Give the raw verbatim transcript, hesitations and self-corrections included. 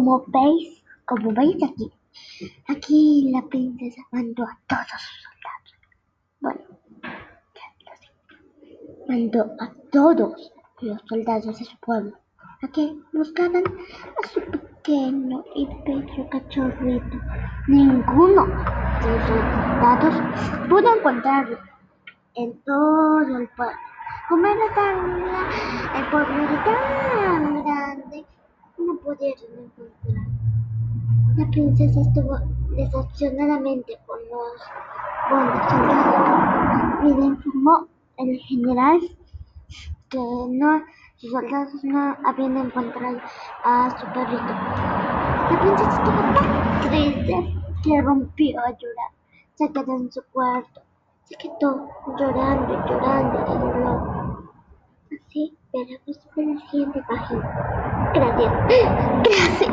como veis, como veis aquí, aquí la princesa mandó a todos sus soldados. Bueno, mandó a todos los soldados de su pueblo a que buscaran a su pequeño y bello cachorrito. Ninguno de los soldados pudo encontrarlo en todo el pueblo. Como era tan gra- el pueblo era tan grande, no pudieron encontrar. La princesa estuvo decepcionadamente con los, con los soldados y le informó el general que no, sus soldados no habían encontrado a su perrito. La princesa estuvo tan triste que rompió a llorar. Se quedó en su cuarto. Se quedó llorando y llorando de dolor. Así veremos en la siguiente página. Gracias. Gracias.